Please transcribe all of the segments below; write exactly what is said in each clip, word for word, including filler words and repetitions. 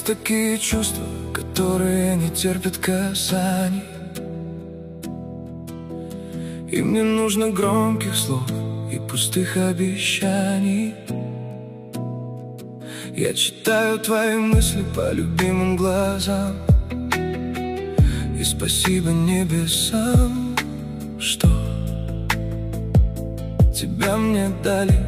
такие чувства, которые не терпят касаний. Им не нужно громких слов и пустых обещаний. Я читаю твои мысли по любимым глазам. И спасибо небесам, что тебя мне дали.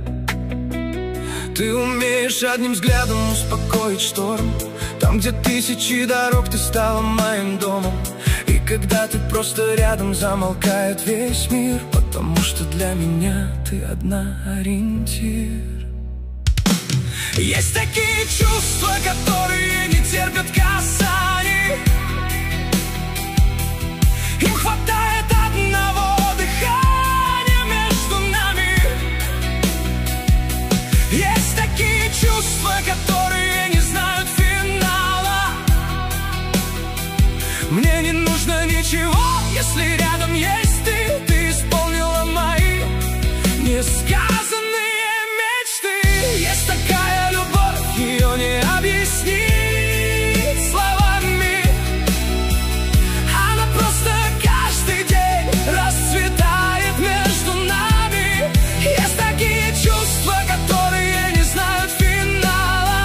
Ты умеешь одним взглядом успокоить шторм. Там, где тысячи дорог, ты стала моим домом. И когда ты просто рядом, замолкает весь мир, потому что для меня ты одна ориентир. Есть такие чувства, которые не терпят касаний. Им хватает одного дыхания между нами. Есть такие чувства, которые не знают финала. Мне не нужно ничего, если рядом есть ты. Ты исполнила мои несказанные мечты. Есть такая любовь, ее не объяснить словами. Она просто каждый день расцветает между нами. Есть такие чувства, которые не знают финала.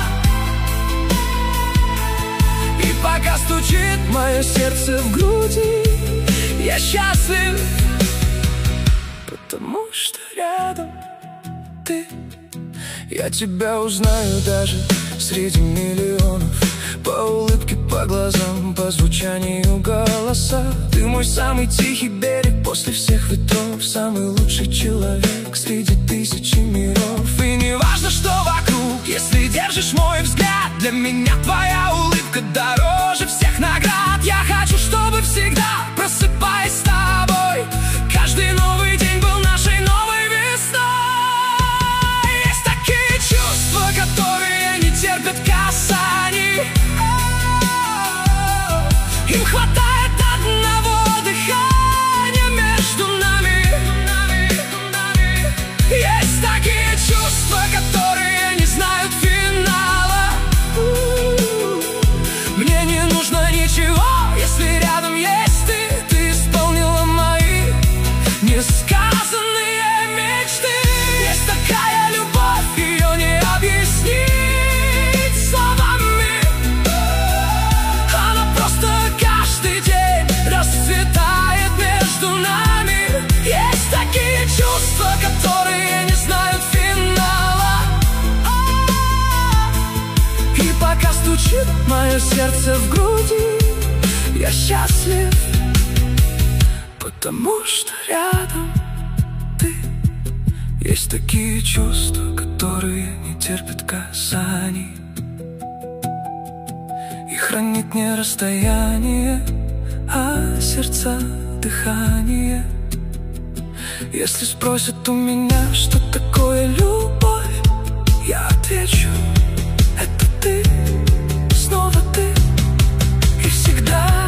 И пока стучит мое сердце в груди, я счастлив, потому что рядом ты. Я тебя узнаю даже среди миллионов, по улыбке, по глазам, по звучанию голоса. Ты мой самый тихий берег после всех ветров, самый лучший человек среди тысячи миров. И не важно, что вокруг, если держишь мой взгляд, для меня твоя улыбка дороже всех наград. Я хочу, чтобы всегда, просыпаясь с тобой, каждый новый день был нашей новой весной. Есть такие чувства, которые не терпят касаний. Им хватает одного дыхания между нами. Есть такие чувства, которые не знают финала. Мне не нужно ничего, если рядом есть ты. Ты исполнила мои несказанные мечты. Есть такая любовь, ее не объяснить словами. Она просто каждый день расцветает между нами. Есть такие чувства, которые не знают финала. И пока стучит мое сердце в груди, я счастлив, потому что рядом ты. Есть такие чувства, которые не терпят касаний. И хранит не расстояние, а сердца дыхание. Если спросят у меня, что такое любовь, я отвечу: это ты, снова ты и всегда.